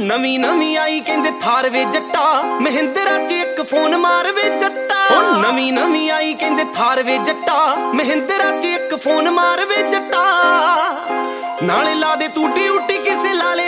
ਨਵੀਂ ਨਵੀਂ ਆਈ ਕਹਿੰਦੇ ਥਾਰ ਵੇ ਜੱਟਾ, ਮਹਿੰਦਰਾ 'ਚ ਇੱਕ ਫੋਨ ਮਾਰ ਵੇ ਜੱਟਾ। ਉਹ ਨਵੀਂ ਨਵੀਂ ਆਈ ਕਹਿੰਦੇ ਥਾਰ ਵੇ ਜੱਟਾ, ਮਹਿੰਦਰਾ 'ਚ ਇੱਕ ਫੋਨ ਮਾਰ ਵੇ ਜੱਟਾ। ਨਾਲੇ ਲਾ ਦੇ ਤੂੰ ਡਿਊਟੀ ਕਿਸੇ ਲਾਲੇ